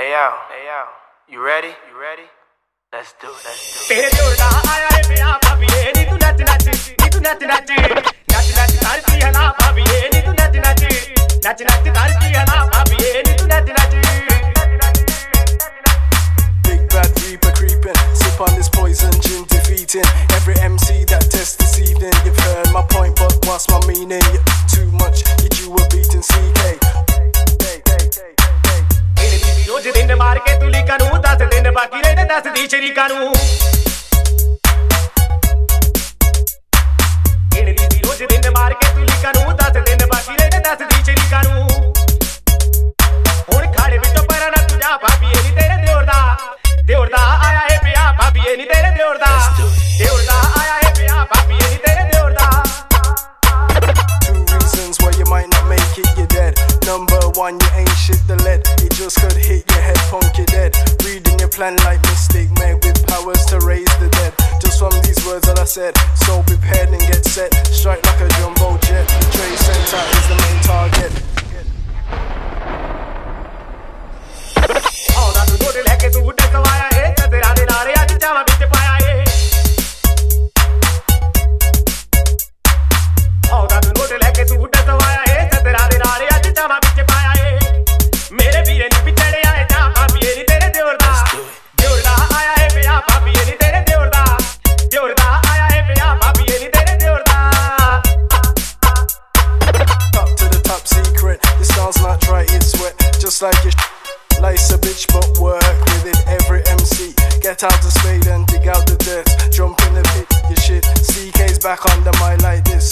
yo, you ready? Let's do it. तेरे जोर दा आया है प्यार भाभी नी तू नच करती है ना भाभी नी तू नच करती है ना भाभी नी तू नच Big bad reaper creeping, sip on this poison gin defeating every MC that tests this evening. You've heard my point, but what's my meaning? You're too much, you were beating CK. रोज दिन मार के तुली कानू 10 दिन बाकी रहे 10 दी शरी कानू रोज दिन मार के तुली कानू 10 दिन बाकी रहे 10 दी शरी कानू हुण खाड़े विचों पर ना तुझा भाभी नी तेरे देवर दा आया है पिया भाभी नी तेरे देवर दा आया है पिया भाभी नी तेरे देवर दा 2 reasons why you might not make it, you're dead. Number 1, you ain't shit the lead. It just could hit your head, punk, you're dead. Reading your plan like Mystic Man with powers to raise the dead. Just from these words that I said, so prepared and get set. Strike like a jumbo jet. The Trade Center is the main target. औदा तू note लेके तू उठे सवाया है तेरा दे नारे आज चावा बिच पाया है औदा तू नोट लेके तू उठे सवाया है तेरा दे नारे आज चावा बिच पाया है मेरे वीरे नी पिछड़े आए जा भाभी नी तेरे देवर दा आया है पिया भाभी नी तेरे देवर दा आया है पिया भाभी नी तेरे देवर दा Top to the top secret. This sounds not dry, it's wet. Just like your Lice a bitch but work with it, every MC. Get out the spade and dig out the dirt. Jump in the pit, your shit. CK's back under my like this.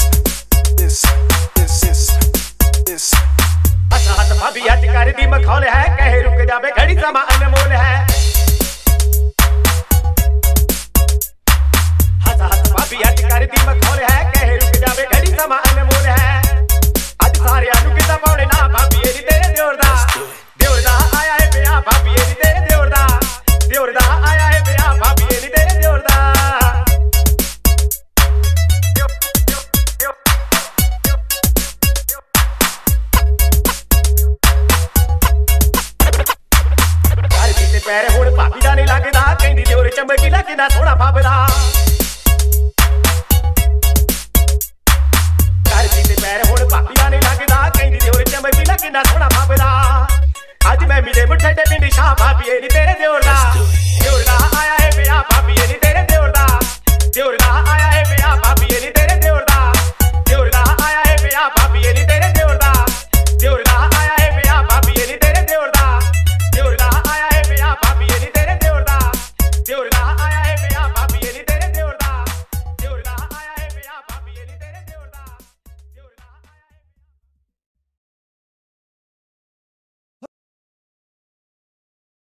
हाथ भाभी आज कर दी मखौल है कहे रुक जावे घड़ी समा अनमोल है हाथ भाभी आज कर दी मखौल है कहे रुक जावे घड़ी समा अनमोल है आज सारे आलू किता पाउने ना भाभी नी तेरे देवर दा आया है पिया भाभी नी तेरे देवर दा आया है पिया भाभी नी तेरे देवर दा पैर हुण भाभी दा नहीं लगदा कहंदी देवर चमकी लगदा सोहना फाबदा करदी ते पैर हुण भाभी दा नहीं लगदा कहंदी देवर चमकी लगदा सोहना फाबदा अज मैं मिले मुठे पिंडी शाह भाभी नी तेरे देवर दा